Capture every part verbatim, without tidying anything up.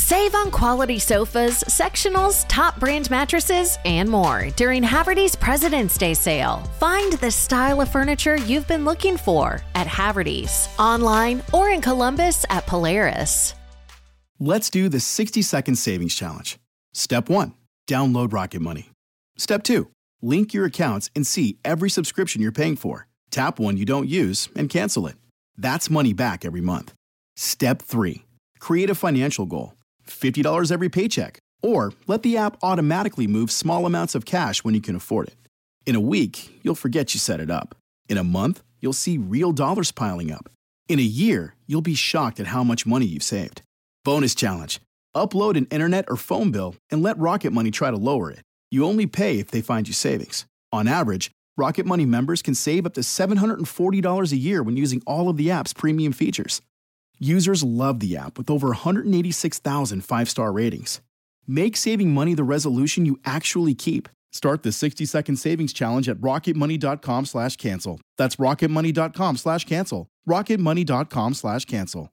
Save on quality sofas, sectionals, top brand mattresses, and more during Haverty's President's Day sale. Find the style of furniture you've been looking for at Haverty's, online or in Columbus at Polaris. Let's do the sixty second savings challenge. Step one, download Rocket Money. Step two, link your accounts and see every subscription you're paying for. Tap one you don't use and cancel it. That's money back every month. Step three, create a financial goal. fifty dollars every paycheck. Or let the app automatically move small amounts of cash when you can afford it. In a week, you'll forget you set it up. In a month, you'll see real dollars piling up. In a year, you'll be shocked at how much money you've saved. Bonus challenge. Upload an internet or phone bill and let Rocket Money try to lower it. You only pay if they find you savings. On average, Rocket Money members can save up to seven hundred forty dollars a year when using all of the app's premium features. Users love the app with over one hundred eighty-six thousand five-star ratings. Make saving money the resolution you actually keep. Start the sixty second savings challenge at rocketmoney.com slash cancel. That's rocketmoney.com slash cancel. rocketmoney.com slash cancel.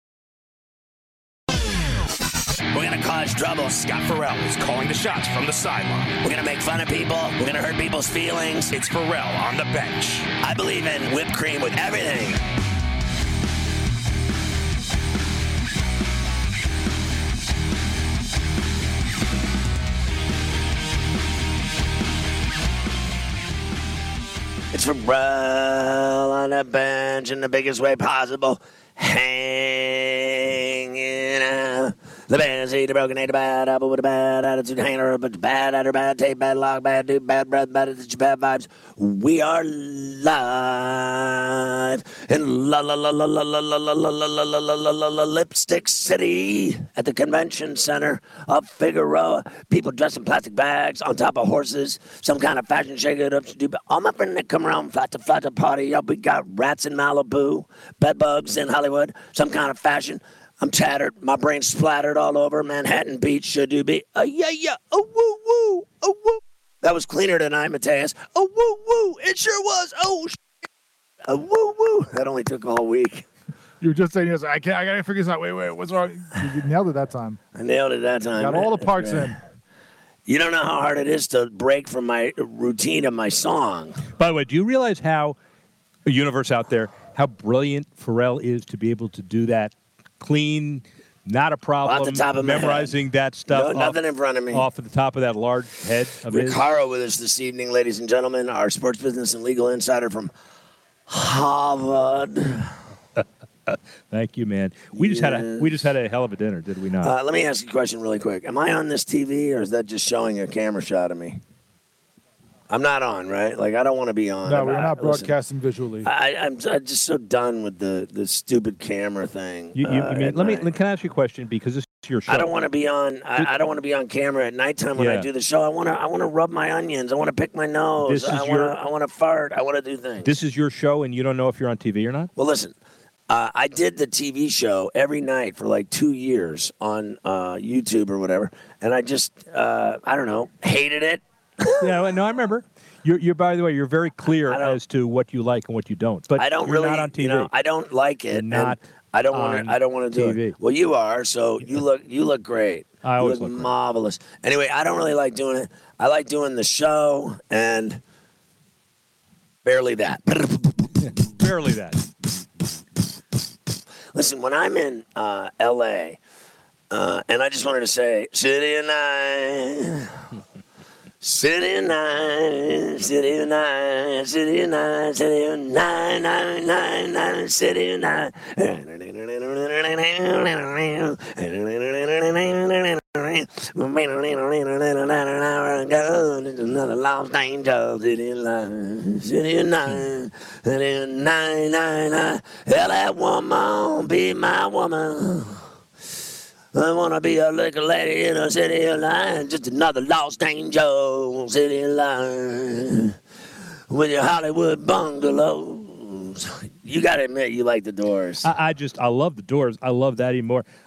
We're going to cause trouble. Scott Farrell is calling the shots from the sideline. We're going to make fun of people. We're going to hurt people's feelings. It's Farrell on the bench. I believe in whipped cream with everything. It's Farrell on the bench in the biggest way possible. Hanging out. The bad seed, the broken, ain't a bad apple with a bad attitude, hanging around, but bad at her, bad tape, bad lock, bad dude, bad breath, bad attitude, bad vibes. We are live in la la la la la la la la la la la la la la la Lipstick City at the Convention Center of Figueroa. People dressed in plastic bags on top of horses, some kind of fashion shake it up to do. All my friends that come around flat to flat to party up. We got rats in Malibu, bed bugs in Hollywood, some kind of fashion. I'm tattered. My brain's splattered all over Manhattan Beach. Should you be? Oh, yeah, yeah. Oh, woo, woo. Oh, woo. That was cleaner tonight, Mateus. Oh, woo, woo. It sure was. Oh, sh- oh, woo, woo. That only took all week. You were just saying, yes, I can't, I got to figure this out. Wait, wait, what's wrong? You nailed it that time. I nailed it that time. Got all the parts in. You don't know how hard it is to break from my routine of my song. By the way, do you realize how, a universe out there, how brilliant Farrell is to be able to do that? Clean, not a problem. Off the top of my memorizing head. that stuff. No, nothing off, in front of me. Off of the top of that large head of Rick his. Haro with us this evening, ladies and gentlemen, our sports business and legal insider from Harvard. Thank you, man. We yes. just had a we just had a hell of a dinner, did we not? Uh, let me ask you a question really quick. Am I on this T V or is that just showing a camera shot of me? I'm not on, right? Like, I don't want to be on. No, I'm we're not broadcasting listen, visually. I, I'm, I'm just so done with the, the stupid camera thing. You, you, uh, you mean, let me. Can I ask you a question? Because this is your show. I don't want to be on. I, I don't want to be on camera at nighttime when Yeah. I do the show. I want to. I want to rub my onions. I want to pick my nose. This is I want your- to. I want to fart. I want to do things. This is your show, and you don't know if you're on T V or not. Well, listen. Uh, I did the T V show every night for like two years on uh, YouTube or whatever, and I just, uh, I don't know, hated it. Yeah, no, I remember. You're, you're. By the way, you're very clear I don't- as to what you like and what you don't. But I don't you're really, not on T V. you know, I don't like it. You're not and I don't want on to. I don't want to do T V. it. Well, you are, so you look. You look great. I you always look look great. marvelous. Anyway, I don't really like doing it. I like doing the show and barely that. Barely that. Listen, when I'm in uh, L A, uh, and I just wanted to say, City of Nine, City of Nine, City of Nine, City of Nine, City of Nine, Nine, Nine, Nine, City of Nine. Another lost angel, City of Nine, City of Nine, City of Nine, Nine, Nine. Hell, that woman be my woman. I want to be a little lady in a city of line. Just another lost angel, city of line. With your Hollywood bungalows. You got to admit, you like the Doors. I, I just, I love the Doors. I love that even more.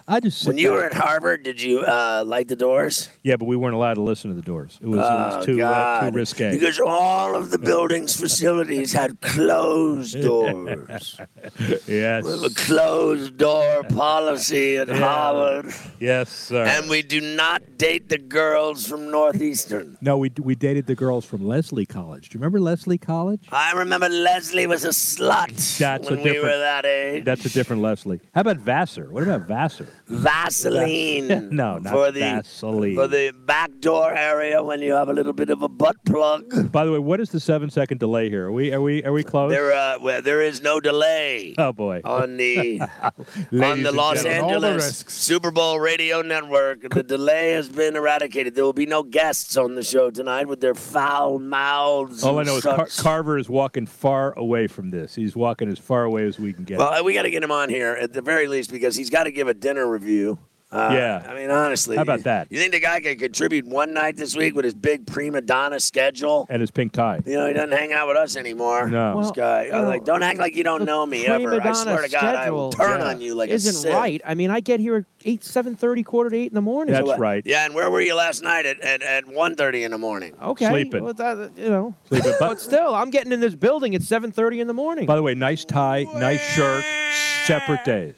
I just sit When you back. were at Harvard, did you uh, light the doors? Yeah, but we weren't allowed to listen to the Doors. It was, it Oh, was too, uh, God. too risque. Because all of the building's facilities had closed doors. yes. We have a closed door policy at Harvard. Yes, sir. And we do not date the girls from Northeastern. no, we we dated the girls from Leslie College. Do you remember Leslie College? I remember Leslie was a slut That's when a we different- were that age. That's a different Leslie. How about Vassar? What about Vassar? Vaseline. No, not for the, Vaseline. For the back door area when you have a little bit of a butt plug. By the way, what is the seven second delay here? Are we are we are we close? There, uh, well, there is no delay. oh boy. On the Ladies on the and Los gentlemen. All the Angeles risks. Super Bowl radio network, the delay has been eradicated. There will be no guests on the show tonight with their foul mouths. All I and know is Car- such. Carver is walking far away from this. He's walking as far away as we can get. Well, we got to get him on here at the very least because he's got to give a dinner review. Uh, Yeah. I mean, honestly. How about that? You think the guy could contribute one night this week with his big prima donna schedule? and his pink tie. You know, he doesn't hang out with us anymore. No. This Well, guy. you I'm know, like, don't act like you don't know me ever. Prima I swear donna to God, I will schedule turn Yeah. on you like a Isn't sieve. right. I mean, I get here at eight, seven thirty, quarter to eight in the morning. That's So- right. Yeah, and where were you last night at, at, at one thirty in the morning? Okay. Sleeping. Well, that, you know. Sleeping. But- But still, I'm getting in this building at seven thirty in the morning. By the way, nice tie, nice shirt, separate days.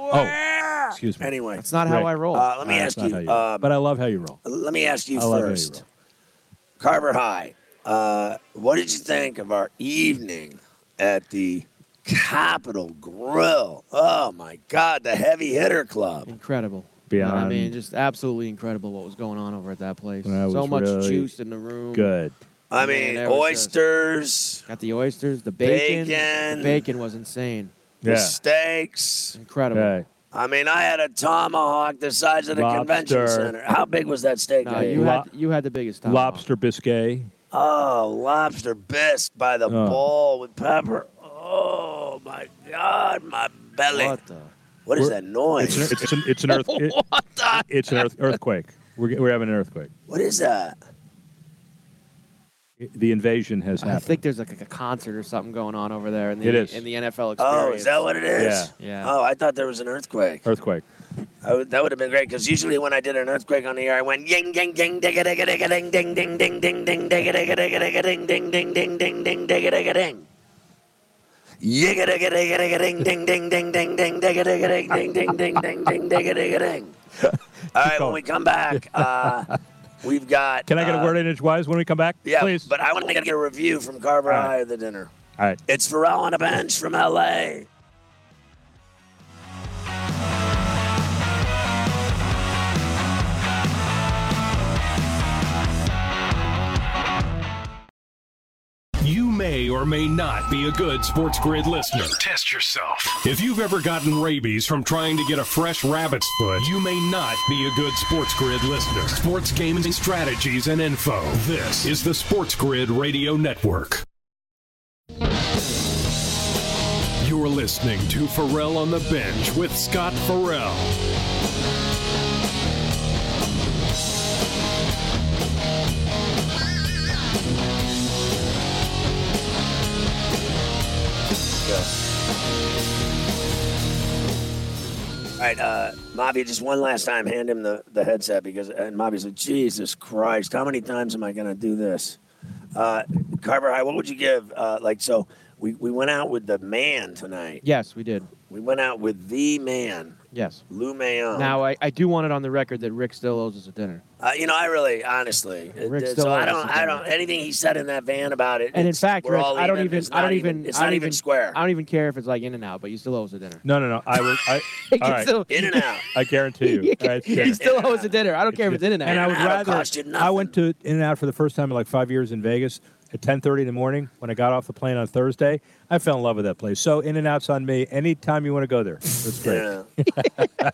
Oh, excuse me. Anyway, That's not how Right. I roll. uh, let me Uh, ask that's not you. how Uh, but I love how you roll. let me ask you I love how you first. roll. Carver High, uh, what did you think of our evening at the Capitol Grill? Oh my God, the Heavy Hitter Club. Incredible. Beyond I mean, just absolutely incredible what was going on over at that place. That So was much really juice in the room. good. I Man, mean, that was just- oysters, Got the oysters, the bacon. Bacon. The bacon was insane. the Yeah. steaks. Incredible. Okay. I mean, I had a tomahawk the size of the convention Lobster. center. How big was that steak? No, I ate? you Lo- had you had the biggest time. Lobster biscuit. Oh, lobster bisque by the Oh. bowl with pepper. Oh my God, my belly. What the? What is We're- that noise? It's an, it's an, it's an earth. It, what the? it's an earth, earthquake. We're, we're having an earthquake. What is that? The invasion has I happened. think there's like a concert or something going on over there in the It is. in the N F L experience. Oh, is that what it is? Yeah. Yeah. Oh, I thought there was an earthquake. Earthquake. I would- that would have been great because usually when I did an earthquake on the air, I went ying ding ding digga digga digga ding ding ding ding ding ding digga digga digga digga ding ding ding ding ding ding digga digga ding. Yigga digga digga digga ding ding ding ding ding ding digga digga ding ding ding ding ding ding digga digga ding. All right, when going. we come back, uh, we've got. Can I get a uh, word in edgewise when we come back? Yeah, Please. but I want to get a review from Carver All right. High at the dinner. All right. It's Pharrell on a bench from L A. You may or may not be a good Sports Grid listener. Test yourself. If you've ever gotten rabies from trying to get a fresh rabbit's foot, you may not be a good Sports Grid listener. Sports gaming strategies and info. This is the Sports Grid Radio Network. You're listening to Pharrell on the Bench with Scott Pharrell. All right, uh, Mavi, just one last time, hand him the, the headset because, and Mavi's like, Jesus Christ, how many times am I going to do this? Uh, Carver High, what would you give? Uh, like, so we, we went out with the man tonight. Yes, we did. We went out with the man, Yes. Lou Mayon. Now I, I do want it on the record that Rick still owes us a dinner. Uh, you know, I really, honestly, it- Rick it- still so I owes don't, us a I dinner. don't, anything he said in that van about it. And in it's- fact, we're Rick, all I don't even. even It's I don't not even it's I not don't even even square. I don't even care if it's like In and Out, but you still owe us a dinner. No, no, no. I will. I, You all right. still, In and out. I guarantee you. All right, you good. still owe us a dinner. I don't care if it's In and Out. And I would In-N-Out rather. cost you nothing. I went to In and Out for the first time in like five years in Vegas at ten thirty in the morning when I got off the plane on Thursday. I fell in love with that place. So In and Out's on me. Anytime you want to go there, that's great. Yeah.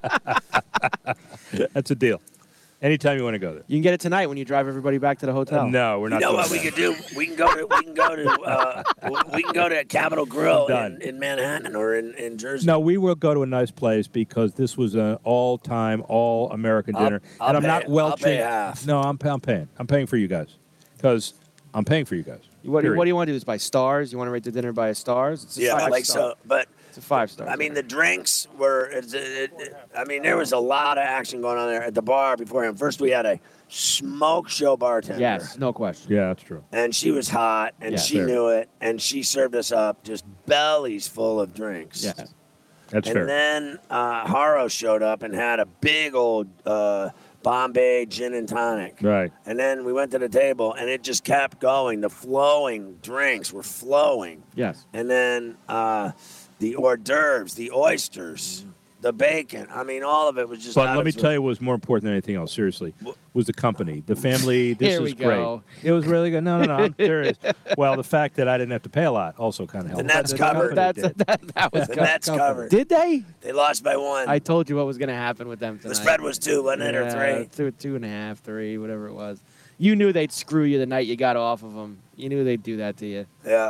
That's a deal. Anytime you want to go there. You can get it tonight when you drive everybody back to the hotel. No, we're You not. know doing what we that. could do? We can go to we can go to uh, we can go to Capitol Grill Done. in, in Manhattan or in, in Jersey. No, we will go to a nice place because this was an all-time, all-American I'll- dinner, I'll and I'm pay- not I'll welching. pay half. No, I'm, I'm paying. I'm paying for you guys because I'm paying for you guys. What, do- Period. what do you want to do? Is by stars? You want to rate the dinner by stars? It's a Yeah, five like star. so. But It's a five star. I mean, the drinks were. It, it, it, I mean, there was a lot of action going on there at the bar beforehand. First, we had a smoke show bartender. Yes, no question. Yeah, that's true. And she was hot, and Yeah. she Fair. knew it, and she served us up just bellies full of drinks. Yeah. That's and fair. then uh, Haro showed up and had a big old uh, Bombay gin and tonic. Right. And then we went to the table, and it just kept going. The flowing drinks were flowing. Yes. And then uh, the hors d'oeuvres, the oysters, the bacon. I mean, all of it was just. But out let of me this- tell you what was more important than anything else, seriously, was the company, the family. This Here is we great. go. It was really good. No, no, no, I'm serious. Well, the fact that I didn't have to pay a lot also kind of helped. The Nets But covered. company That's did. that, that was The co- Nets company. covered. Did they? They lost by one. I told you what was going to happen with them tonight. the spread was two, wasn't it, or Yeah, three? Two, two and a half, three, whatever it was. You knew they'd screw you the night you got off of them. You knew they'd do that to you. Yeah.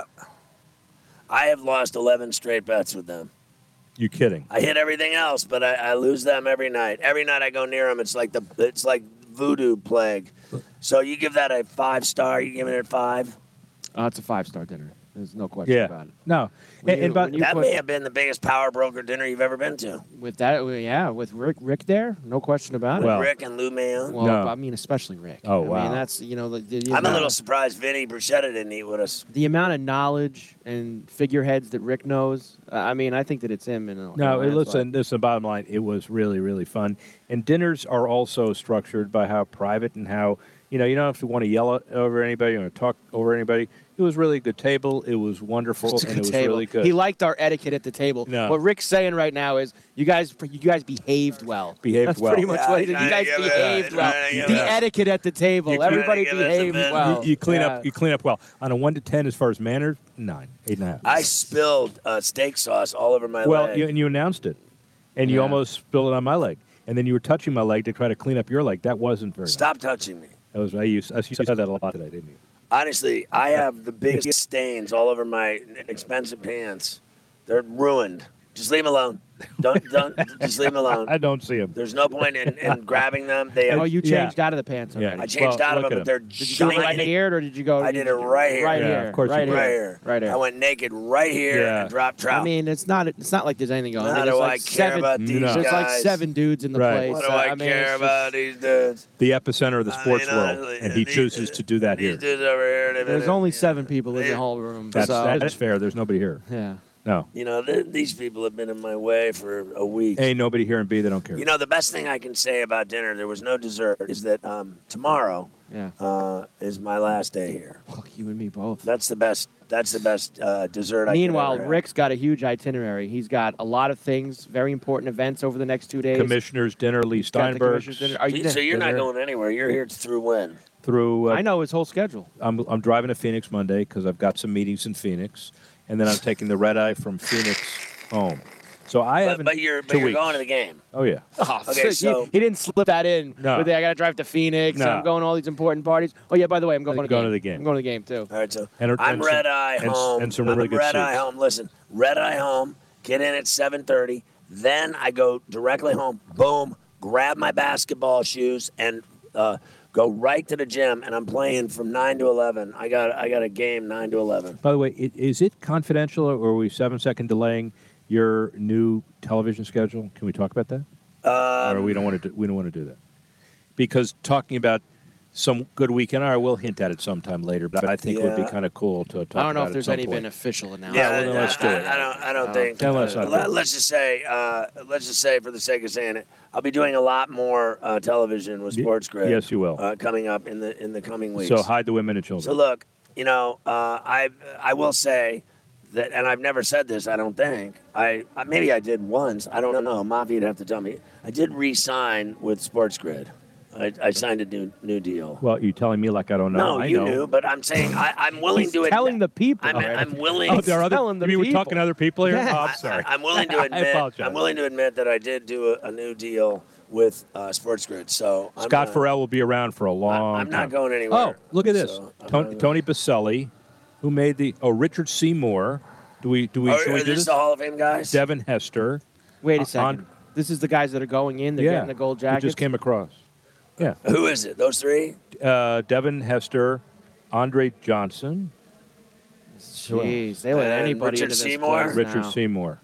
I have lost eleven straight bets with them. You kidding? I hit everything else, but I, I lose them every night. Every night I go near them, it's like the it's like voodoo plague. So you give that a five star. You give it a five. Oh, it's a five star dinner. There's no question Yeah. about it. No. When And, you- and but when you That put- may have been the biggest power broker dinner you've ever been to. With that, yeah, with Rick, Rick there, no question about Well, Rick and Lou Mayo. it. Well, No. I mean, especially Rick. Oh, I wow. mean, that's you know, the, the, I'm a amount little of- surprised Vinny Bruschetta didn't eat with us. the amount of knowledge and figureheads that Rick knows. uh, I mean, I think that it's him. In a, No, in a listen, listen, bottom line, it was really, really fun. And dinners are also structured by how private and how, you know, you don't have to want to yell at- over anybody, you want to talk over anybody. It was really a good table. It was wonderful, It's a and good it was table. really good. He liked our etiquette at the table. No. What Rick's saying right now is, you guys, you guys behaved well. Behaved That's well. pretty much Yeah, what he I did. You guys give it- behaved I well. give The it- etiquette at the table. You- Everybody give us a behaved bit. well. you, you clean Yeah. up. You clean up well. On a one to ten, as far as manners, nine, eight and a half. I spilled uh, steak sauce all over my well, leg. you, and you announced it, and you Yeah. almost spilled it on my leg, and then you were touching my leg to try to clean up your leg. That wasn't very. Stop touching me. Nice. That was I used. I, you said that a lot today, didn't you? Honestly, I have the biggest stains all over my expensive pants. They're ruined. Just leave them alone. Don't don't just leave them alone. I don't see him. There's no point in, in grabbing them. They Oh, have, you Yeah. changed out of the pants Yeah. already. I changed Well, out of look them, at but they're Did you go right giant. here, or did you go? I did it right here. Right Yeah, here. of course you right did. here. Right here. Right here. I went naked right here Yeah. and dropped trout. I mean, it's not. It's not like there's anything going on. How There's do like I care seven, about these No. There's like guys? seven dudes in the Right. place. What do Uh, I, mean, care it's just- about these dudes? The epicenter of the sports I mean, world, honestly, and he these- chooses to do that these here. dudes over here. they've There's been- only seven people in They- the whole room. That's, so, that's fair. There's nobody here. yeah. No, You know, th- these people have been in my way for a week. ain't nobody here, and B, they don't care. You know, the best thing I can say about dinner, there was no dessert, is that um, tomorrow Yeah. uh, is my last day here. Fuck you and me both. That's the best. That's the best uh, dessert. Meanwhile, I could ever have. Rick's got a huge itinerary. He's got a lot of things, very important events over the next two days. Commissioner's dinner, Lee He's got the Steinberg, commissioner's dinner. Are you So you're not dinner. going anywhere. You're here through when? through. Uh, I know his whole schedule. I'm I'm driving to Phoenix Monday because I've got some meetings in Phoenix, and then I'm taking the red eye from Phoenix home. So I But, haven't. but you're but two you're weeks. going to the game. Oh yeah. Oh, Okay, he- so- he, didn't slip that in. No. But I got to drive to Phoenix. No. And I'm going to all these important parties. Oh yeah, by the way, I'm going, Going to, to the the game. game. I'm going to the game too. All right, so And- I'm and some- red eye and s- home. and some I'm really good red eye seats. home. Listen, red eye home. Get in at seven thirty. Then I go directly home. Boom. Grab my basketball shoes and uh, go right to the gym. And I'm playing from nine to eleven. I got I got a game nine to eleven. By the way, it, is it confidential, or are we seven second delaying your new television schedule? Can we talk about that? Um, or we don't want to. Do, we don't want to do that because talking about some good weekend. All right, we'll hint at it sometime later, but I think it would be Yeah. kind of cool to talk I don't know about if at there's some any point. been official announcement. Yeah, well, then I, let's do I- it. I don't. I don't Uh, think. then let's not do let, it. let's just say. Uh, let's just say, for the sake of saying it, I'll be doing a lot more uh, television with Y- Sports Grid. yes, you will. Uh, coming up in the in the coming weeks. So hide the women and children. So look, you know, uh, I I will say that, and I've never said this. I don't think I uh, maybe I did once. I don't know. Mafia'd have to tell me. I did re-sign with Sports Grid. I, I signed a new new deal. well, you're telling me like I don't know. No, I you know. knew, but I'm saying I, I'm willing He's to admit. telling the people. I'm, already. I'm willing. Oh, there are other. telling the you mean we're people. talking to other people here? Yeah. Oh, I'm sorry. I, am willing to I admit. apologize. I'm willing to admit that I did do a, a new deal with uh, Sports Grid. So I'm Scott not- Farrell will be around for a long I, I'm time. not going anywhere. Oh, look at this. So, I'm Tony, not- Tony Baselli, who made the oh Richard Seymour. Do we do we Oh, should are we do this this? the Hall of Fame guys? Devin Hester. Wait Uh, a second. on- This is the guys that are going in. They're yeah, getting the gold who jackets. just came across. Yeah, Who is it? Those three? uh, Devin Hester, Andre Johnson, Jeez, they let And anybody Richard into this Seymour? place Richard now. Seymour.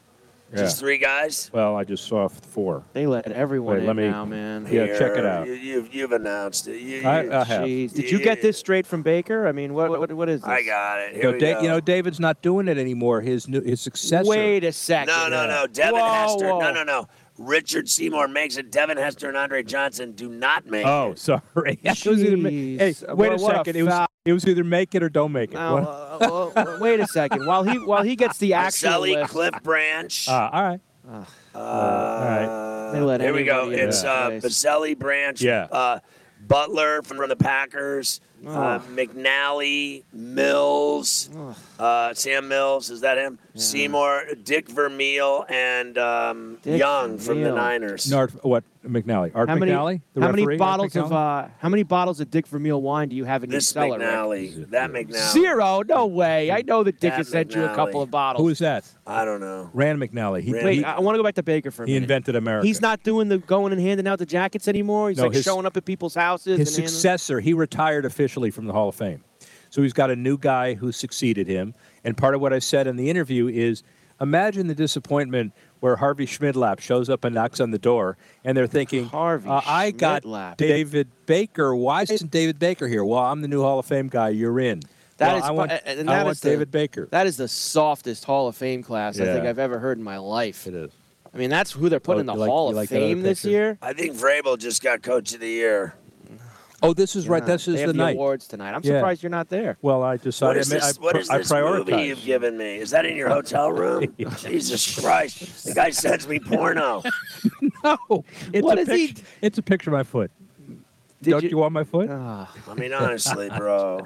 Just three guys? Well, I just saw four. They let everyone Wait, in let me, now, man. Yeah, Here, check it out. You, you've, you've announced it. You, I, you- I have. Jeez. Did you get this straight from Baker? I mean, what what, what is this? I got it. Here You know, we Da- go. you know, David's not doing it anymore. His new, his successor. Wait a second. no, no, no. Devin Whoa, Hester. whoa. No, no, no. Richard Seymour makes it. Devin Hester and Andre Johnson do not make Oh, it. sorry. It was either ma- Jeez. hey, wait What- a what a second. it was foul. it was either make it or don't make it. Now, What? uh, well, wait a second. While he while he gets the actual Selly, list, Cliff Branch. Ah, all right. Uh, right. They let here we go. anybody in It's that uh, place. Baselli, Branch, Yeah. uh, Butler from the Packers, uh, McNally, Mills, uh, Sam Mills, is that him? Seymour, Dick Vermeil, and um, Dick Young from the Vermeil. Niners. Nard, what McNally? Art how many McNally? The how many referee, Art bottles of McNally? uh, how many bottles of Dick Vermeil wine do you have in this your cellar? Rick? McNally, that McNally. Zero? No way. I know that Dick That has sent you a couple McNally. of bottles. Who is that? I don't know. Rand McNally. He, Rand- Wait, he, I want to go back to Baker for a he minute. invented America. He's not doing the going and handing out the jackets anymore. He's No, like his- showing up at people's houses. His and handing- successor. He retired officially from the Hall of Fame, so he's got a new guy who succeeded him. And part of what I said in the interview is, imagine the disappointment where Harvey Schmidlap shows up and knocks on the door, and they're thinking, Harvey uh, I got Schmidlap. David Baker. Why isn't David Baker here? Well, I'm the new Hall of Fame guy. You're in. That well, is I fu- want, and I that want is the- David Baker. That is the softest Hall of Fame class I think Yeah. I've ever heard in my life. It is. I mean, that's who they're putting Oh, in the you like- Hall you of like that other Fame this picture? year. I think Vrabel just got Coach of the Year. Oh, this is right. Yeah, This is they the have night. awards tonight. I'm Yeah. surprised you're not there. Well, I What decided is I, this, I, what is I this movie prioritize. you've given me? Is that in your hotel room? Jesus Christ. The guy sends me porno. No, it's What a is he- picture. It's a picture of my foot. Did Don't you- you, want my foot? Ah, I mean, honestly, bro.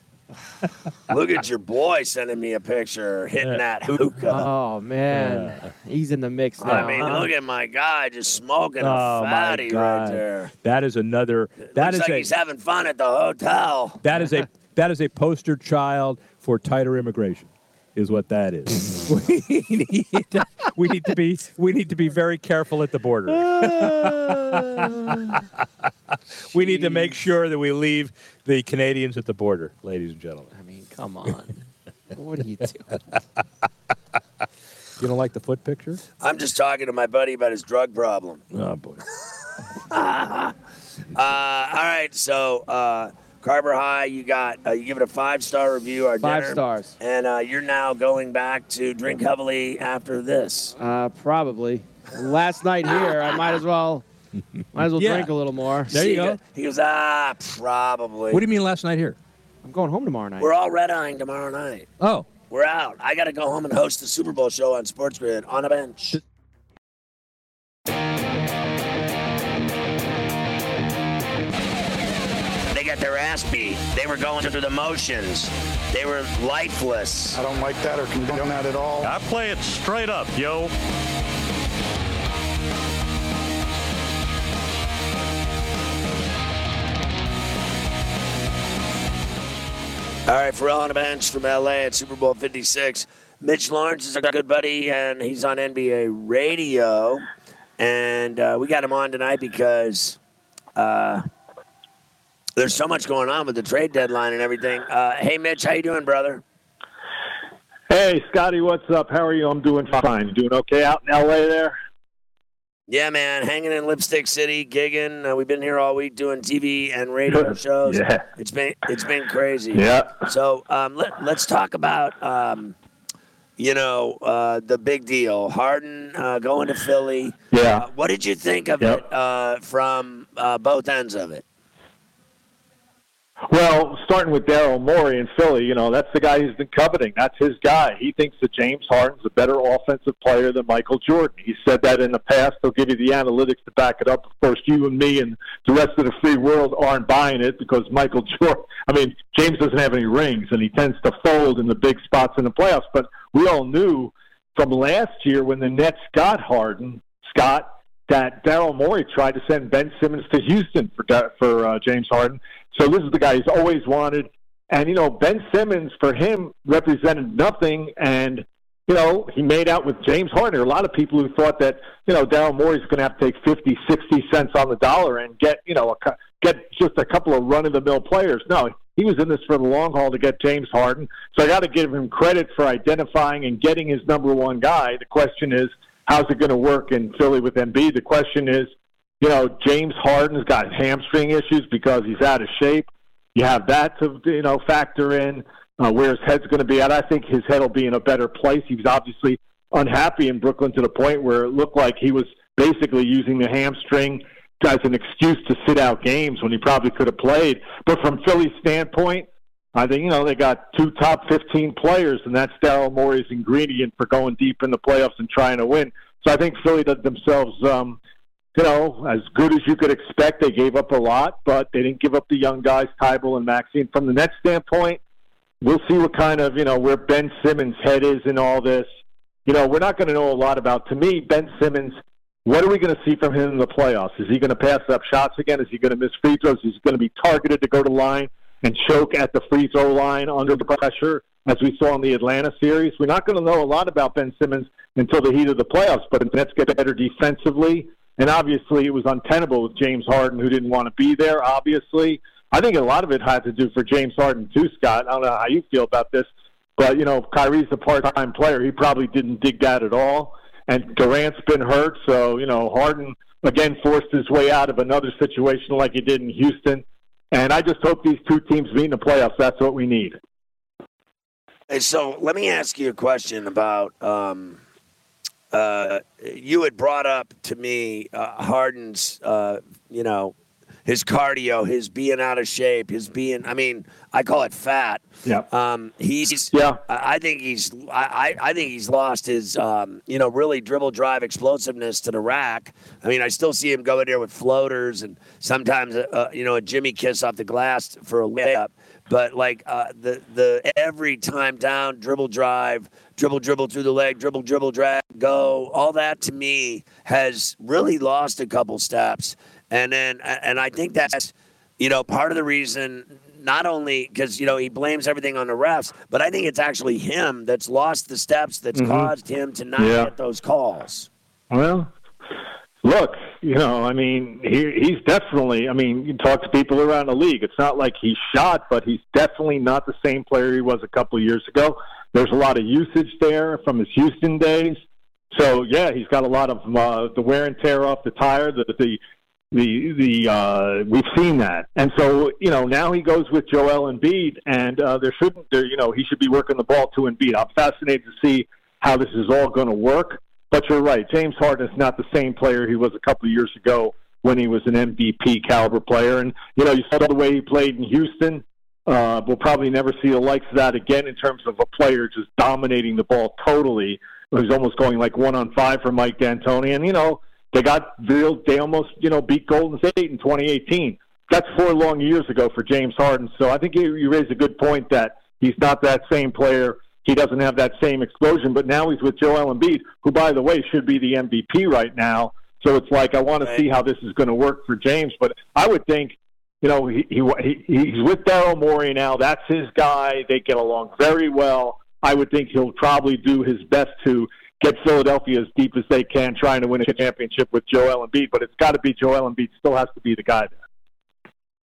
Look at your boy sending me a picture hitting that hookah. oh man, he's in the mix now. I mean, huh? look at my guy just smoking Oh, a my fatty right God. there. That is another. That Looks is like a. he's having fun at the hotel. That is a. That is a poster child for tighter immigration. Is what that is. we, need to, we need to be. We need to be very careful at the border. We need to make sure that we leave the Canadians at the border, ladies and gentlemen. I mean, come on. What are you doing? You don't like the foot picture? I'm just talking to my buddy about his drug problem. Oh boy. Uh, all right, so uh, Carver High, you got uh, you give it a five star review. Our Five dinner, stars. and uh, you're now going back to drink heavily after this. Uh, probably. Last night here, I might as well, might as well Yeah. drink a little more. There you He go. go- He goes, ah, probably. What do you mean last night here? I'm going home tomorrow night. We're all red eyeing tomorrow night. Oh, We're out. I got to go home and host the Super Bowl show on Sports Grid on a bench. They got their ass beat. They were going through the motions. They were lifeless. I don't like that or condone that at all. I play it straight up, yo. All right, Pharrell on a bench from L A at Super Bowl fifty-six. Mitch Lawrence is a good buddy, and he's on N B A radio. And uh, we got him on tonight because uh, there's so much going on with the trade deadline and everything. Uh, hey, Mitch, how you doing, brother? Hey, Scotty, what's up? How are you? I'm doing fine. You doing okay out in L A there? Yeah, man, hanging in Lipstick City, gigging. Uh, we've been here all week doing T V and radio shows. Yeah. It's been it's been crazy. Yeah. So um, let, let's talk about, um, you know, uh, the big deal. Harden uh, going to Philly. Yeah. Uh, what did you think of Yep. it uh, from uh, both ends of it? Well, starting with Daryl Morey in Philly, you know, that's the guy he's been coveting. That's his guy. He thinks that James Harden's a better offensive player than Michael Jordan. He said that in the past. He'll give you the analytics to back it up. Of course, you and me and the rest of the free world aren't buying it because Michael Jordan, I mean, James doesn't have any rings, and he tends to fold in the big spots in the playoffs. But we all knew from last year when the Nets got Harden, Scott, that Daryl Morey tried to send Ben Simmons to Houston for for uh, James Harden. So this is the guy he's always wanted. And, you know, Ben Simmons, for him, represented nothing. And, you know, he made out with James Harden. There are a lot of people who thought that, you know, Daryl Morey's going to have to take fifty, sixty cents on the dollar and get, you know, a, get just a couple of run-of-the-mill players. No, he was in this for the long haul to get James Harden. So I got to give him credit for identifying and getting his number one guy. The question is, how's it going to work in Philly with Embiid? The question is, you know, James Harden's got hamstring issues because he's out of shape. You have that to, you know, factor in uh, where his head's going to be at. I think his head will be in a better place. He was obviously unhappy in Brooklyn to the point where it looked like he was basically using the hamstring as an excuse to sit out games when he probably could have played. But from Philly's standpoint, I think, you know, they got two top fifteen players, and that's Daryl Morey's ingredient for going deep in the playoffs and trying to win. So I think Philly did themselves, um, you know, as good as you could expect. They gave up a lot, but they didn't give up the young guys, Tybal and Maxey. And from the Nets standpoint, we'll see what kind of, you know, where Ben Simmons' head is in all this. You know, we're not going to know a lot about, to me, Ben Simmons. What are we going to see from him in the playoffs? Is he going to pass up shots again? Is he going to miss free throws? Is he going to be targeted to go to the line and choke at the free throw line under the pressure, as we saw in the Atlanta series? We're not going to know a lot about Ben Simmons until the heat of the playoffs, but the Nets get better defensively. And obviously it was untenable with James Harden, who didn't want to be there, obviously. I think a lot of it had to do for James Harden, too, Scott. I don't know how you feel about this. But, you know, Kyrie's a part-time player. He probably didn't dig that at all. And Durant's been hurt, so, you know, Harden, again, forced his way out of another situation like he did in Houston. And I just hope these two teams meet in the playoffs. That's what we need. Hey, so let me ask you a question about um, uh, you had brought up to me uh, Harden's, uh, you know, his cardio, his being out of shape, his being, I mean, I call it fat. Yeah. Um, he's, yeah. I think he's, I, I think he's lost his, um, you know, really dribble drive explosiveness to the rack. I mean, I still see him go in there with floaters and sometimes, uh, you know, a Jimmy kiss off the glass for a layup. But like uh, the the every time down, dribble drive, dribble dribble through the leg, dribble dribble drag, go, all that to me has really lost a couple steps. And then, and I think that's, you know, part of the reason, not only because, you know, he blames everything on the refs, but I think it's actually him that's lost the steps that's mm-hmm. caused him to not yeah. get those calls. Well, look, you know, I mean, he, he's definitely, I mean, you talk to people around the league. It's not like he's shot, but he's definitely not the same player he was a couple of years ago. There's a lot of usage there from his Houston days. So, yeah, he's got a lot of uh, the wear and tear off the tire, the, the The the uh, we've seen that, and so you know now he goes with Joel Embiid, and uh, there shouldn't there you know he should be working the ball to Embiid. I'm fascinated to see how this is all going to work. But you're right, James Harden is not the same player he was a couple of years ago when he was an M V P caliber player, and you know you saw the way he played in Houston. Uh, we'll probably never see the likes of that again in terms of a player just dominating the ball totally. He was almost going like one on five for Mike D'Antoni, and you know. They got real. They almost, you know, beat Golden State in twenty eighteen. That's four long years ago for James Harden. So I think you, you raised a good point that he's not that same player. He doesn't have that same explosion. But now he's with Joel Embiid, who, by the way, should be the M V P right now. So it's like I want to see how this is going to work for James. But I would think, you know, he, he, he he's with Daryl Morey now. That's his guy. They get along very well. I would think he'll probably do his best to get Philadelphia as deep as they can, trying to win a championship with Joel Embiid. But it's got to be Joel Embiid. Still has to be the guy there.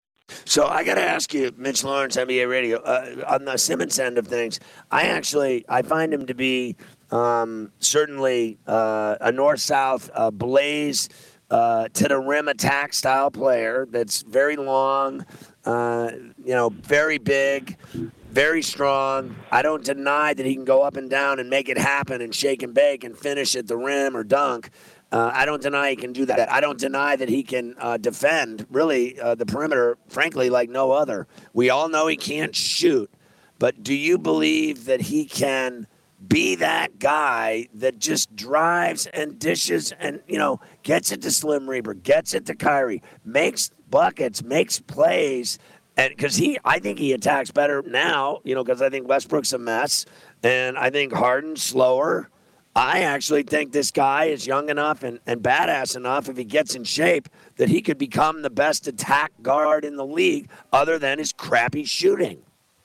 So I got to ask you, Mitch Lawrence, N B A Radio, uh, on the Simmons end of things, I actually I find him to be um, certainly uh, a north-south uh, blaze uh, to the rim attack style player that's very long, uh, you know, very big. Very strong. I don't deny that he can go up and down and make it happen and shake and bake and finish at the rim or dunk. Uh, I don't deny he can do that. I don't deny that he can uh, defend, really, uh, the perimeter, frankly, like no other. We all know he can't shoot. But do you believe that he can be that guy that just drives and dishes and, you know, gets it to Slim Reaper, gets it to Kyrie, makes buckets, makes plays, and because he, I think he attacks better now, you know, because I think Westbrook's a mess, and I think Harden's slower. I actually think this guy is young enough and, and badass enough, if he gets in shape, that he could become the best attack guard in the league, other than his crappy shooting.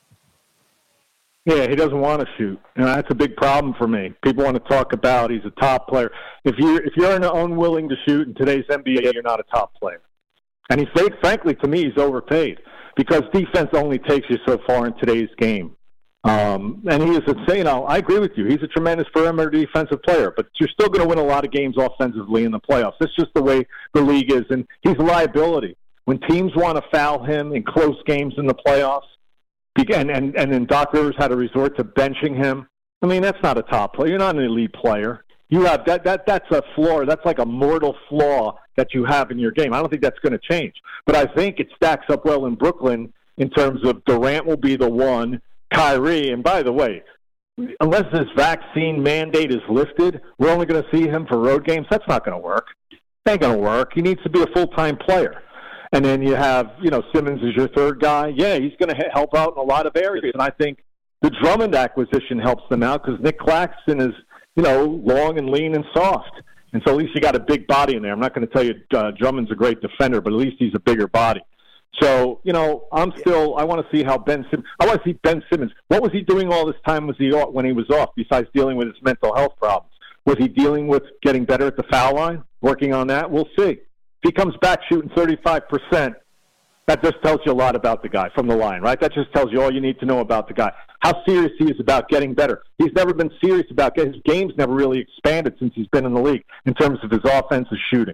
Yeah, he doesn't want to shoot, and that's a big problem for me. People want to talk about he's a top player. If you're if you're unwilling to shoot in today's N B A, you're not a top player. And he's, frankly, to me, he's overpaid. Because defense only takes you so far in today's game. Um, and he is, a, you know, I agree with you. He's a tremendous perimeter defensive player, but you're still going to win a lot of games offensively in the playoffs. That's just the way the league is, and he's a liability. When teams want to foul him in close games in the playoffs, and, and, and then Doc Rivers had to resort to benching him, I mean, that's not a top player. You're not an elite player. You have that, that that's a flaw. That's like a mortal flaw that you have in your game. I don't think that's going to change. But I think it stacks up well in Brooklyn in terms of Durant will be the one, Kyrie, and by the way, unless this vaccine mandate is lifted, we're only going to see him for road games. That's not going to work. It ain't going to work. He needs to be a full-time player. And then you have, you know, Simmons is your third guy. Yeah, he's going to help out in a lot of areas. And I think the Drummond acquisition helps them out because Nick Claxton is, you know, long and lean and soft. And so at least you got a big body in there. I'm not going to tell you uh, Drummond's a great defender, but at least he's a bigger body. So, you know, I'm still, I want to see how Ben Simmons, I want to see Ben Simmons. What was he doing all this time was he off, when he was off, besides dealing with his mental health problems? Was he dealing with getting better at the foul line, working on that? We'll see. If he comes back shooting thirty-five percent, that just tells you a lot about the guy from the line, right? That just tells you all you need to know about the guy. How serious he is about getting better. He's never been serious about getting, his game's never really expanded since he's been in the league in terms of his offensive shooting.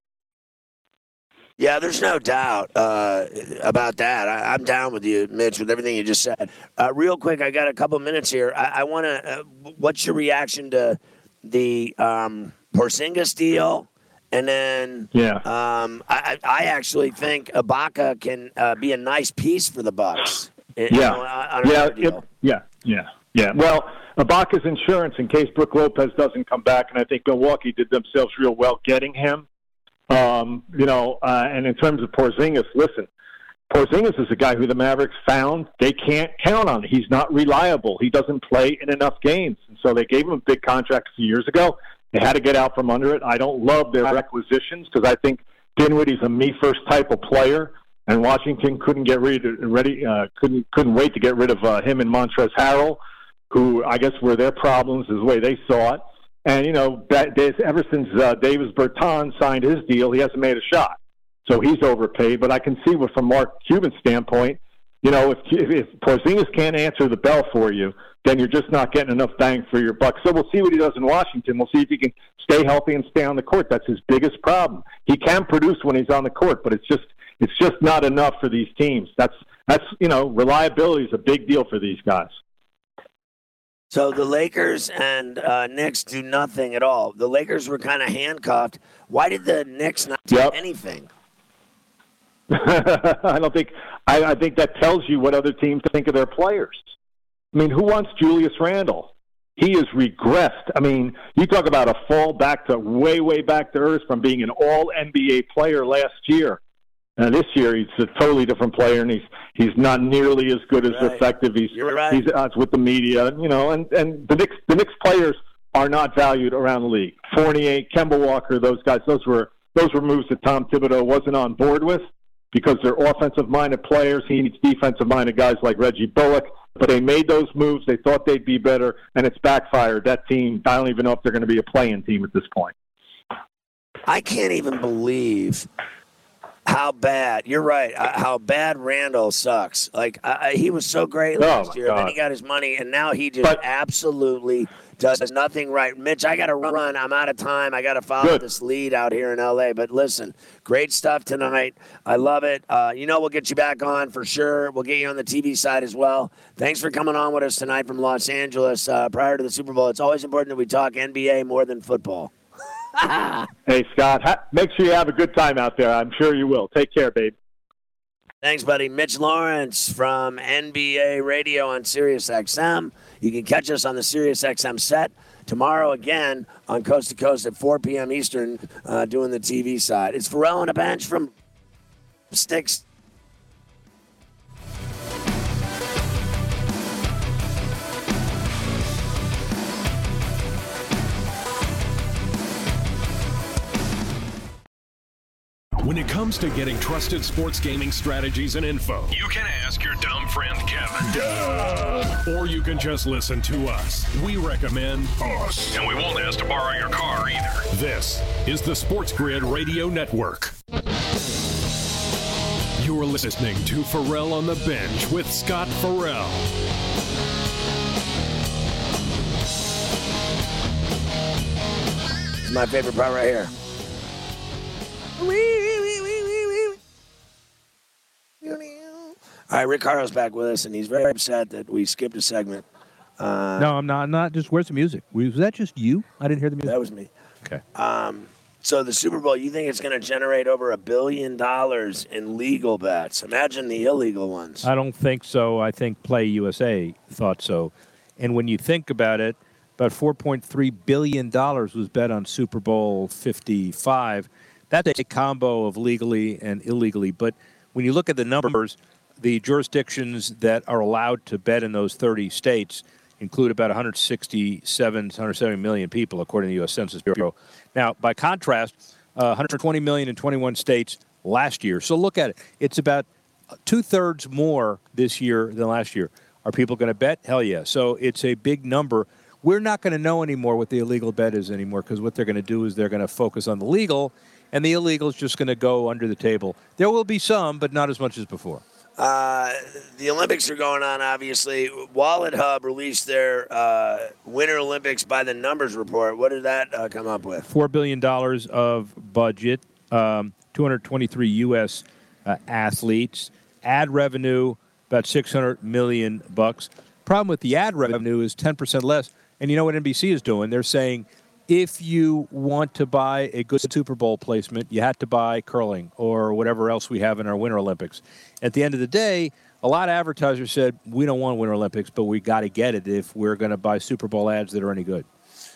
Yeah, there's no doubt uh, about that. I, I'm down with you, Mitch, with everything you just said. Uh, real quick, I got a couple minutes here. I, I want to. Uh, what's your reaction to the um, Porzingis deal? And then, yeah, um, I, I actually think Ibaka can uh, be a nice piece for the Bucks. Yeah, you know, on yeah, it, yeah, yeah, yeah. Well, Ibaka's insurance in case Brook Lopez doesn't come back, and I think Milwaukee did themselves real well getting him. Um, you know, uh, and in terms of Porzingis, listen, Porzingis is a guy who the Mavericks found they can't count on. He's not reliable. He doesn't play in enough games. And so they gave him a big contract a few years ago. They had to get out from under it. I don't love their acquisitions because I think Dinwiddie's a me-first type of player, and Washington couldn't get rid of, ready, uh, couldn't couldn't wait to get rid of uh, him and Montrezl Harrell, who I guess were their problems is the way they saw it. And, you know, that, ever since uh, Davis Bertans signed his deal, he hasn't made a shot. So he's overpaid. But I can see what, from Mark Cuban's standpoint, you know, if, if Porzingis can't answer the bell for you, then you're just not getting enough bang for your buck. So we'll see what he does in Washington. We'll see if he can stay healthy and stay on the court. That's his biggest problem. He can produce when he's on the court, but it's just it's just not enough for these teams. That's, that's you know, reliability is a big deal for these guys. So the Lakers and uh, Knicks do nothing at all. The Lakers were kind of handcuffed. Why did the Knicks not do yep. anything? I don't think. I, I think that tells you what other teams think of their players. I mean, who wants Julius Randle? He has regressed. I mean, you talk about a fall back to way, way back to earth from being an all N B A player last year. And this year, he's a totally different player, and he's he's not nearly as good as right. effective. He's You're right. he's uh, with the media, you know, and, and the Knicks the Knicks players are not valued around the league. Fournier, Kemba Walker, those guys, those were those were moves that Tom Thibodeau wasn't on board with because they're offensive-minded players. He needs defensive-minded guys like Reggie Bullock. But they made those moves. They thought they'd be better, and it's backfired. That team, I don't even know if they're going to be a play-in team at this point. I can't even believe how bad, you're right, uh, how bad Randall sucks. Like, uh, he was so great last oh year, and then he got his money, and now he just but, absolutely does nothing right. Mitch, I got to run. I'm out of time. I got to follow good. this lead out here in L A. But listen, great stuff tonight. I love it. Uh, you know we'll get you back on for sure. We'll get you on the T V side as well. Thanks for coming on with us tonight from Los Angeles uh, prior to the Super Bowl. It's always important that we talk N B A more than football. Hey, Scott, ha- make sure you have a good time out there. I'm sure you will. Take care, babe. Thanks, buddy. Mitch Lawrence from N B A Radio on Sirius X M. You can catch us on the Sirius X M set tomorrow again on Coast to Coast at four p.m. Eastern uh, doing the T V side. It's Pharrell on a bench from Sticks. When it comes to getting trusted sports gaming strategies and info, you can ask your dumb friend Kevin. Duh. Or you can just listen to us. We recommend us. And we won't ask to borrow your car either. This is the Sports Grid Radio Network. You're listening to Pharrell on the Bench with Scott Farrell. my favorite part right here. All right, Rick Harrow's back with us, and he's very upset that we skipped a segment. Uh, no, I'm not. I'm not. Just where's the music? Was that just you? I didn't hear the music. That was me. Okay. Um, so the Super Bowl, you think it's going to generate over a billion dollars in legal bets? Imagine the illegal ones. I don't think so. I think Play U S A thought so. And when you think about it, about four point three billion dollars was bet on Super Bowl fifty-five. That's a combo of legally and illegally. But when you look at the numbers, the jurisdictions that are allowed to bet in those thirty states include about one hundred sixty-seven, one hundred seventy million people, according to the U S Census Bureau. Now, by contrast, uh, one hundred twenty million in twenty-one states last year. So look at it. It's about two-thirds more this year than last year. Are people going to bet? Hell yeah. So it's a big number. We're not going to know anymore what the illegal bet is anymore, because what they're going to do is they're going to focus on the legal, and the illegal is just going to go under the table. There will be some, but not as much as before. Uh, the Olympics are going on, obviously. Wallet Hub released their uh, Winter Olympics by the numbers report. What did that uh, come up with? four billion dollars of budget, um, two hundred twenty-three U S uh, athletes, ad revenue, about six hundred million bucks. Problem with the ad revenue is ten percent less. And you know what N B C is doing? They're saying, if you want to buy a good Super Bowl placement, you have to buy curling or whatever else we have in our Winter Olympics. At the end of the day, a lot of advertisers said, we don't want Winter Olympics, but we got to get it if we're going to buy Super Bowl ads that are any good.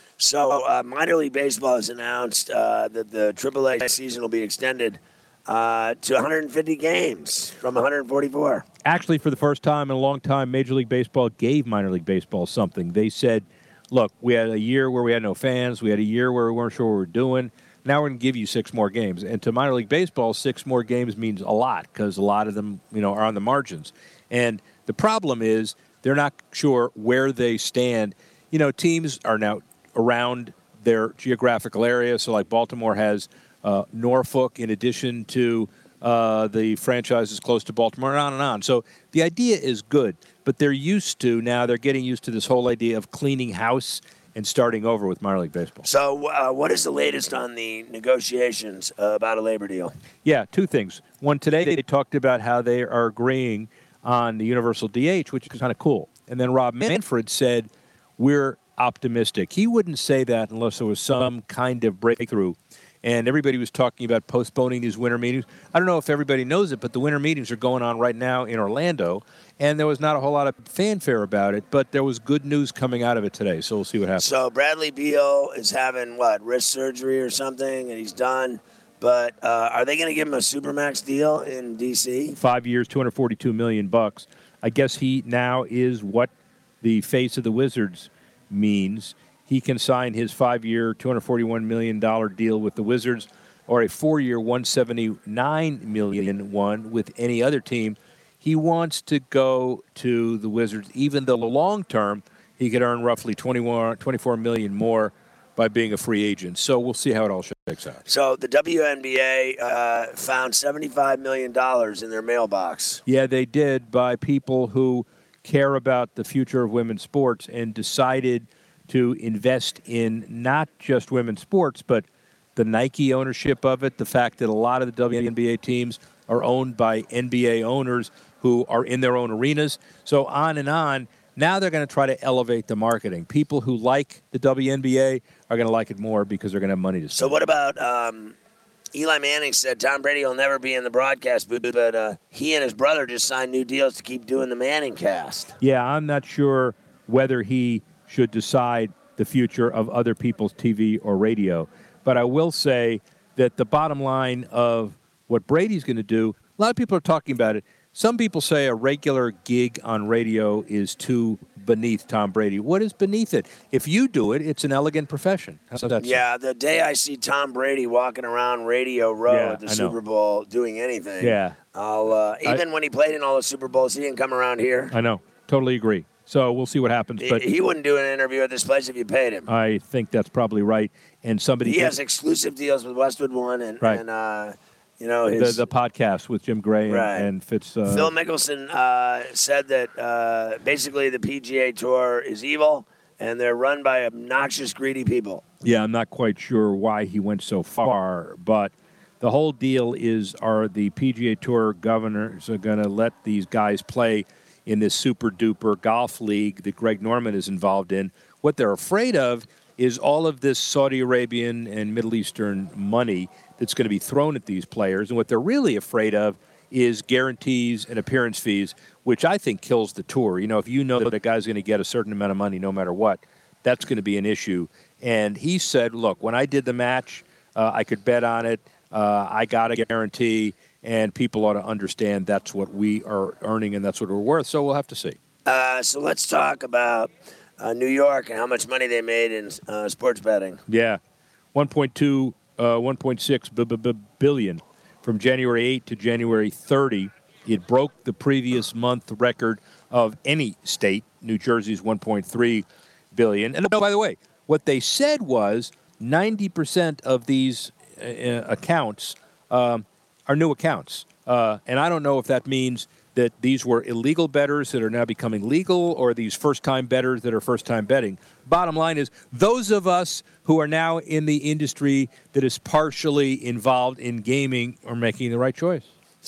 So uh, minor league baseball has announced uh, that the triple A season will be extended uh, to one hundred fifty games from one hundred forty-four. Actually, for the first time in a long time, Major League Baseball gave minor league baseball something. They said, look, we had a year where we had no fans. We had a year where we weren't sure what we were doing. Now we're going to give you six more games. And to minor league baseball, six more games means a lot, because a lot of them, you know, are on the margins. And the problem is they're not sure where they stand. You know, teams are now around their geographical area. So like Baltimore has uh, Norfolk in addition to uh, the franchises close to Baltimore, and on and on. So the idea is good. But they're used to, now they're getting used to this whole idea of cleaning house and starting over with minor league baseball. So uh, what is the latest on the negotiations uh, about a labor deal? Yeah, two things. One, today they talked about how they are agreeing on the universal D H, which is kind of cool. And then Rob Manfred said, we're optimistic. He wouldn't say that unless there was some kind of breakthrough. And everybody was talking about postponing these winter meetings. I don't know if everybody knows it, but the winter meetings are going on right now in Orlando. And there was not a whole lot of fanfare about it, but there was good news coming out of it today, so we'll see what happens. So Bradley Beal is having, what, wrist surgery or something, and he's done. But uh, are they going to give him a Supermax deal in D C? Five years, two hundred forty-two million bucks. I guess he now is what the face of the Wizards means. He can sign his five-year, two hundred forty-one million dollars deal with the Wizards, or a four-year, one hundred seventy-nine million dollars one with any other team. He wants to go to the Wizards, even though the long term he could earn roughly twenty-one, twenty-four million dollars more by being a free agent. So we'll see how it all shakes out. So the W N B A uh, found seventy-five million dollars in their mailbox. Yeah, they did, by people who care about the future of women's sports and decided to invest in not just women's sports, but the Nike ownership of it, the fact that a lot of the W N B A teams are owned by N B A owners who are in their own arenas. So on and on. Now they're going to try to elevate the marketing. People who like the W N B A are going to like it more because they're going to have money to spend. So what about um, Eli Manning said Tom Brady will never be in the broadcast booth, but uh, he and his brother just signed new deals to keep doing the Manning cast. Yeah, I'm not sure whether he should decide the future of other people's T V or radio. But I will say that the bottom line of what Brady's going to do, a lot of people are talking about it. Some people say a regular gig on radio is too beneath Tom Brady. What is beneath it? If you do it, it's an elegant profession. How's that yeah, sound? The day I see Tom Brady walking around Radio Row yeah, at the I Super know. Bowl doing anything, yeah, I'll uh, even I, when he played in all the Super Bowls, he didn't come around here. I know. Totally agree. So we'll see what happens. But he, he wouldn't do an interview at this place if you paid him. I think that's probably right. And somebody he has exclusive deals with Westwood One and, right. and uh, you know his the, the podcast with Jim Gray and, right. and Fitz. Uh, Phil Mickelson uh, said that uh, basically the P G A Tour is evil and they're run by obnoxious, greedy people. Yeah, I'm not quite sure why he went so far, but the whole deal is, are the P G A Tour governors are going to let these guys play in this super-duper golf league that Greg Norman is involved in? What they're afraid of is all of this Saudi Arabian and Middle Eastern money that's going to be thrown at these players. And what they're really afraid of is guarantees and appearance fees, which I think kills the tour. You know, if you know that a guy's going to get a certain amount of money no matter what, that's going to be an issue. And he said, look, when I did the match, uh, I could bet on it. Uh, I got a guarantee, and people ought to understand that's what we are earning and that's what we're worth. So we'll have to see. Uh, so let's talk about uh, New York and how much money they made in uh, sports betting. Yeah, one point two, uh, one point six b- b- b- billion from January eighth to January thirtieth. It broke the previous month record of any state. New Jersey's one point three billion. And oh, by the way, what they said was ninety percent of these uh, accounts um, are new accounts. Uh, and I don't know if that means that these were illegal bettors that are now becoming legal, or these first-time bettors that are first-time betting. Bottom line is, those of us who are now in the industry that is partially involved in gaming are making the right choice.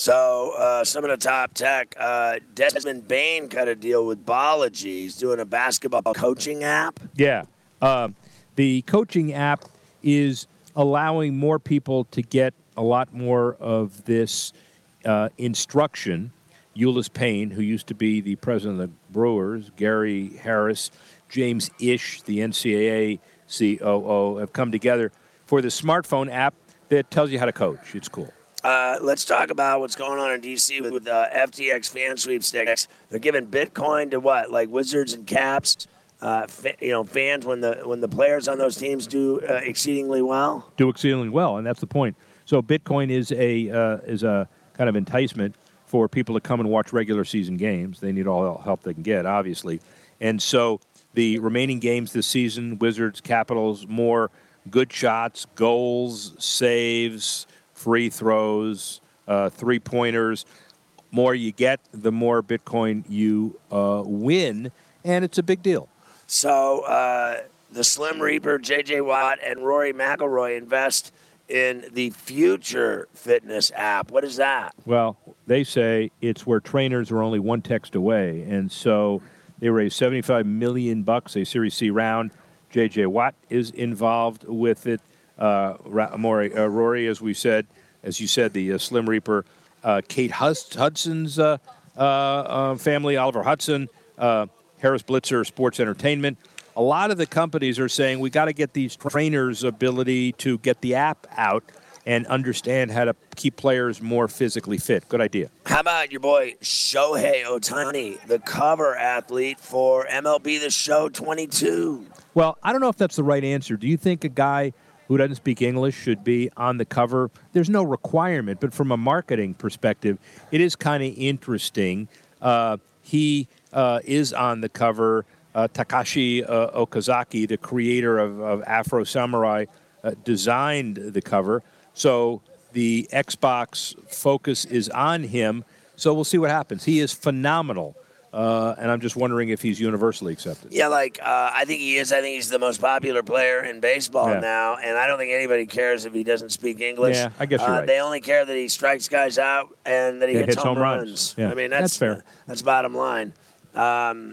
So uh, some of the top tech, uh, Desmond Bain cut a deal with Bology. He's doing a basketball coaching app. Yeah. Uh, the coaching app is allowing more people to get a lot more of this uh, instruction. Uliss Payne, who used to be the president of the Brewers, Gary Harris, James Ish, the N C double A C O O, have come together for the smartphone app that tells you how to coach. It's cool. Uh, let's talk about what's going on in D C with, with uh, F T X fan sweepstakes. They're giving Bitcoin to what, like Wizards and Caps? Uh, fa- you know, fans when the when the players on those teams do uh, exceedingly well. Do exceedingly well, and that's the point. So Bitcoin is a uh, is a kind of enticement for people to come and watch regular season games. They need all help they can get, obviously. And so the remaining games this season, Wizards, Capitals, more good shots, goals, saves, free throws, uh, three-pointers. More you get, the more Bitcoin you uh, win, and it's a big deal. So uh, the Slim Reaper, J J Watt, and Rory McIlroy invest in the Future Fitness app. What is that? Well, they say it's where trainers are only one text away, and so they raised seventy-five million bucks, a Series C round. J J Watt is involved with it. Uh, Rory, uh, Rory, as we said, as you said, the uh, Slim Reaper, uh, Kate Hus- Hudson's uh, uh, uh, family, Oliver Hudson, uh, Harris Blitzer Sports Entertainment. A lot of the companies are saying we got to get these trainers' ability to get the app out and understand how to keep players more physically fit. Good idea. How about your boy Shohei Ohtani, the cover athlete for M L B The Show twenty-two? Well, I don't know if that's the right answer. Do you think a guy who doesn't speak English should be on the cover? There's no requirement, but from a marketing perspective, it is kind of interesting. Uh, he uh, is on the cover. Uh, Takashi uh, Okazaki, the creator of, of Afro Samurai, uh, designed the cover. So the Xbox focus is on him. So we'll see what happens. He is phenomenal. Uh, and I'm just wondering if he's universally accepted. Yeah, like, uh, I think he is. I think he's the most popular player in baseball Yeah. now, and I don't think anybody cares if he doesn't speak English. Yeah, I guess you're uh, right. They only care that he strikes guys out and that he Yeah, hits, hits home, home runs. runs. Yeah, I mean, that's, that's fair. That's bottom line. Um,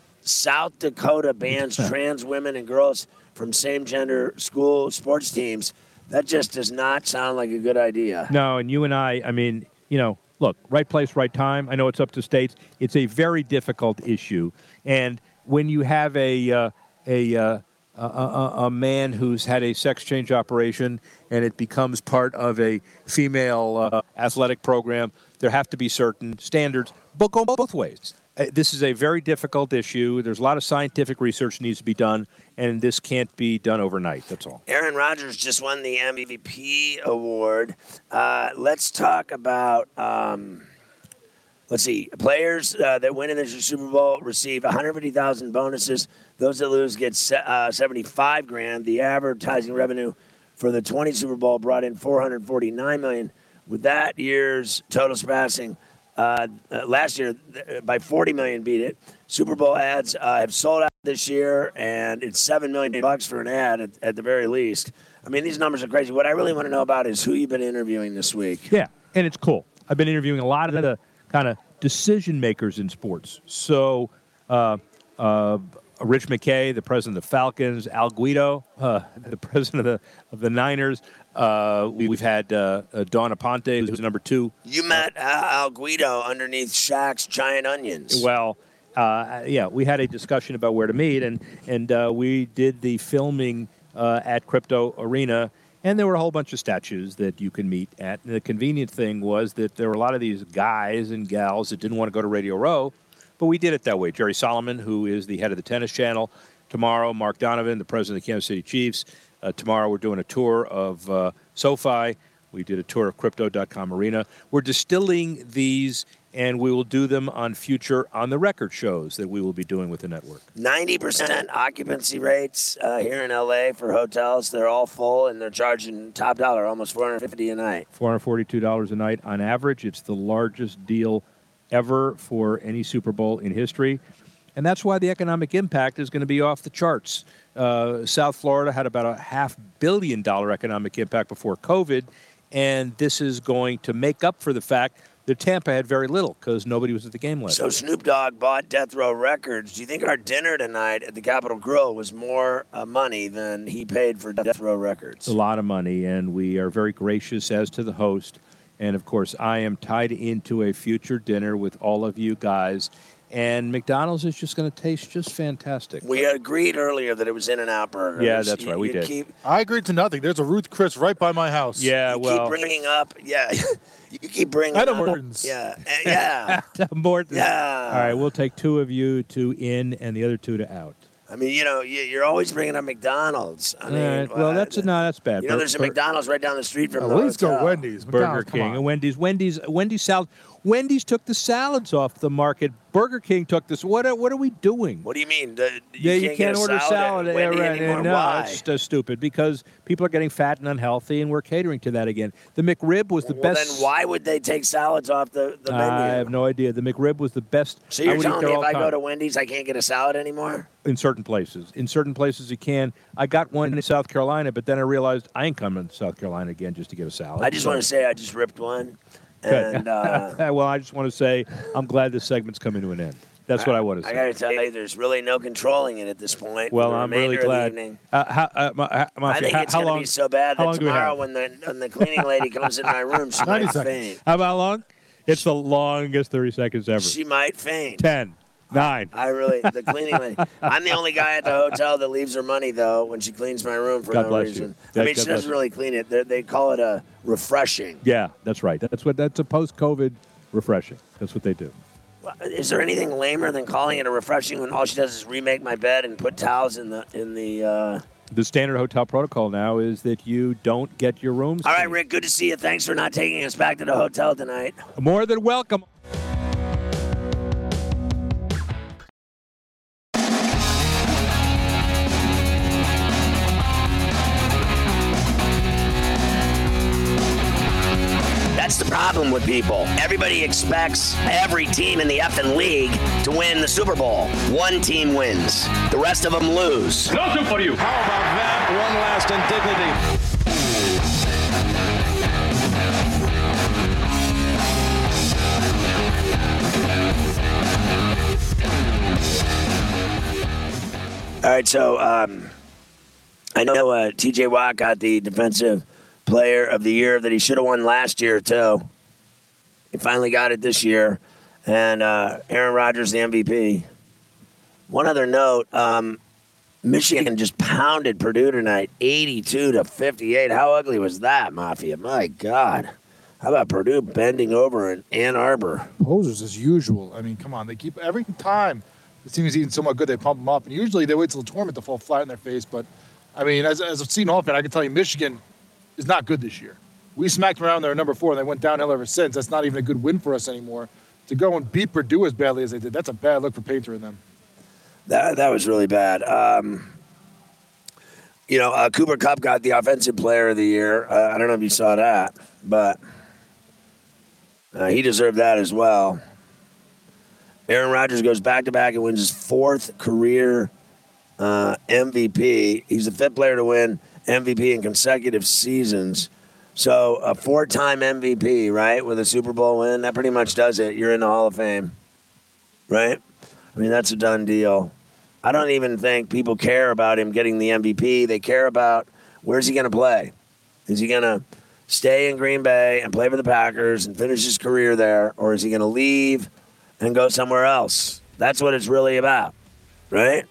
South Dakota bans trans women and girls from same-gender school sports teams. That just does not sound like a good idea. No, and you and I, I mean, you know, look, right place, right time. I know it's up to states. It's a very difficult issue. And when you have a uh, a, uh, a, a a man who's had a sex change operation and it becomes part of a female uh, athletic program, there have to be certain standards, but go both ways. Uh, This is a very difficult issue. There's a lot of scientific research needs to be done, and this can't be done overnight. That's all. Aaron Rodgers just won the M V P award. Uh, let's talk about, um, let's see, players uh, that win in the Super Bowl receive one hundred fifty thousand bonuses. Those that lose get se- uh, seventy-five grand. The advertising revenue for the twenty Super Bowl brought in four hundred forty-nine million, with that year's total surpassing Uh, uh, last year, th- by forty million, beat it. Super Bowl ads uh, have sold out this year, and it's seven million bucks for an ad at, at the very least. I mean, these numbers are crazy. What I really want to know about is who you've been interviewing this week. Yeah, and it's cool. I've been interviewing a lot of the kind of decision makers in sports. So, uh, uh, Rich McKay, the president of the Falcons, Al Guido, uh, the president of the of the Niners. Uh, we've had uh, uh, Dawn Aponte, who's number two. You met Al Guido underneath Shaq's giant onions. Well, uh, yeah, we had a discussion about where to meet, and and uh, we did the filming uh, at Crypto Arena, and there were a whole bunch of statues that you can meet at. And the convenient thing was that there were a lot of these guys and gals that didn't want to go to Radio Row, but we did it that way. Jerry Solomon, who is the head of the Tennis Channel. Tomorrow, Mark Donovan, the president of the Kansas City Chiefs. Uh, tomorrow, we're doing a tour of uh, SoFi. We did a tour of Crypto dot com Arena. We're distilling these, and we will do them on future On the Record shows that we will be doing with the network. ninety percent occupancy rates uh, here in L A for hotels. They're all full, and they're charging top dollar, almost four hundred fifty dollars a night. four hundred forty-two dollars a night on average. It's the largest deal ever for any Super Bowl in history. And that's why the economic impact is going to be off the charts. Uh, South Florida had about a half billion dollar economic impact before COVID, and this is going to make up for the fact that Tampa had very little because nobody was at the game last So year. Snoop Dogg bought Death Row Records. Do you think our dinner tonight at the Capitol Grill was more uh, money than he paid for Death Row Records? It's a lot of money, and we are very gracious as to the host. And, of course, I am tied into a future dinner with all of you guys. And McDonald's is just going to taste just fantastic. We agreed earlier that it was In-N-Out Burger. Yeah, that's right. We you did. Keep, I agreed to nothing. There's a Ruth Chris right by my house. Yeah, you well. keep bringing up, yeah. You keep bringing Adam up. Morton's. Yeah, uh, yeah. Morton. Yeah. All right, we'll take two of you to in and the other two to out. I mean, you know, you- you're always bringing up McDonald's. I All mean, right, well, that's no, that's bad. You know, Bur- there's a Bur- McDonald's right down the street from At the least go hotel. Wendy's. Burger McDonald's, come King on. and Wendy's. Wendy's. Wendy's salad. Wendy's took the salads off the market. Burger King took this. What are, what are we doing? What do you mean? The, you yeah, can't you get can't a order salad, salad. at Wendy yeah, right, anymore. no, Why? it's uh, stupid because people are getting fat and unhealthy, and we're catering to that again. The McRib was the well, best. then why would they take salads off the, the menu? I have no idea. The McRib was the best. So you're I would eat telling there me if all I the go time. to Wendy's, I can't get a salad anymore? In certain places. In certain places you can. I got one in South Carolina, but then I realized I ain't coming to South Carolina again just to get a salad. I just So- want to say I just ripped one. Good. And uh, well, I just want to say I'm glad this segment's coming to an end. That's what I want to say. I got to tell you, there's really no controlling it at this point. Well, for the I'm really remainder of the glad. evening. Uh, how, uh, Ma- uh, I Mafia, think how, it's how going to long? be so bad how that long do we tomorrow have? when the, when the cleaning lady comes in my room, she ninety might seconds. faint. How about long? It's the longest thirty seconds ever. She might faint. Ten, nine. I really, the cleaning lady. I'm the only guy at the hotel that leaves her money, though, when she cleans my room for God no bless you. reason. Yeah, I mean, God she bless doesn't you. really clean it. They're, they call it a refreshing. Yeah, that's right. That's what. That's a post-COVID refreshing. That's what they do. Well, is there anything lamer than calling it a refreshing when all she does is remake my bed and put towels in the in the? Uh... The standard hotel protocol now is that you don't get your rooms. All right, cleaned. Rick. Good to see you. Thanks for not taking us back to the hotel tonight. More than welcome. That's the problem with people. Everybody expects every team in the effing league to win the Super Bowl. One team wins. The rest of them lose. Nothing for you. How about that? One last indignity. All right, so um, I know uh, T J Watt got the Defensive Player of the Year that he should have won last year, too. He finally got it this year. And uh, Aaron Rodgers, the M V P. One other note, um, Michigan just pounded Purdue tonight, eighty-two to fifty-eight. How ugly was that, Mafia? My God. How about Purdue bending over in Ann Arbor? Posers as usual. I mean, come on. They keep every time the team is eating somewhat good, they pump them up. And usually they wait till the tournament to fall flat in their face. But, I mean, as, as a Seton Hall fan, I can tell you Michigan is not good this year. We smacked them around there at number four, and they went downhill ever since. That's not even a good win for us anymore. To go and beat Purdue as badly as they did, that's a bad look for Painter and them. That that was really bad. Um, you know, uh, Cooper Kupp got the Offensive Player of the Year. Uh, I don't know if you saw that, but Uh, he deserved that as well. Aaron Rodgers goes back-to-back and wins his fourth career uh, M V P. He's the fifth player to win M V P in consecutive seasons. So a four-time M V P, right, with a Super Bowl win, that pretty much does it. You're in the Hall of Fame, right? I mean, that's a done deal. I don't even think people care about him getting the M V P. They care about where's he going to play. Is he going to stay in Green Bay and play for the Packers and finish his career there, or is he going to leave and go somewhere else? That's what it's really about, right?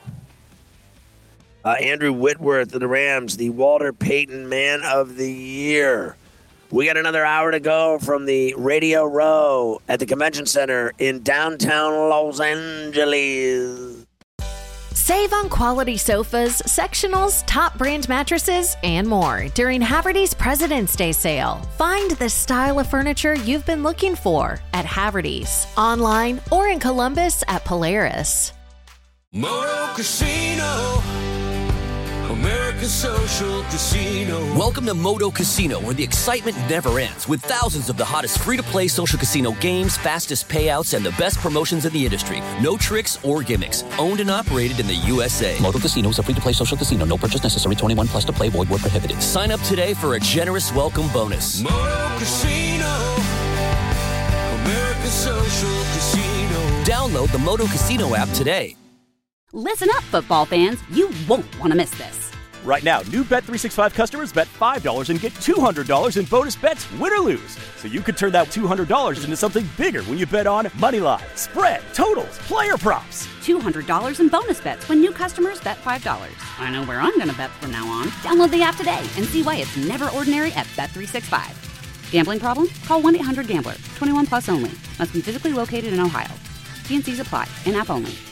Uh, Andrew Whitworth of the Rams, the Walter Payton Man of the Year. We got another hour to go from the Radio Row at the Convention Center in downtown Los Angeles. Save on quality sofas, sectionals, top brand mattresses, and more during Haverty's President's Day sale. Find the style of furniture you've been looking for at Haverty's, online or in Columbus at Polaris. Moto Casino, American Social Casino. Welcome to Moto Casino, where the excitement never ends, with thousands of the hottest free-to-play social casino games, fastest payouts, and the best promotions in the industry. No tricks or gimmicks. Owned and operated in the U S A. Moto Casino is a free-to-play social casino. No purchase necessary. twenty-one plus to play. Void where prohibited. Sign up today for a generous welcome bonus. Moto Casino, American Social Casino. Download the Moto Casino app today. Listen up, football fans. You won't want to miss this. Right now, new Bet three sixty-five customers bet five dollars and get two hundred dollars in bonus bets, win or lose. So you could turn that two hundred dollars into something bigger when you bet on moneyline, spread, totals, player props. two hundred dollars in bonus bets when new customers bet five dollars. I know where I'm going to bet from now on. Download the app today and see why it's never ordinary at Bet three sixty-five. Gambling problem? Call one eight hundred gambler. twenty-one plus only. Must be physically located in Ohio. T and C's apply. In-app only.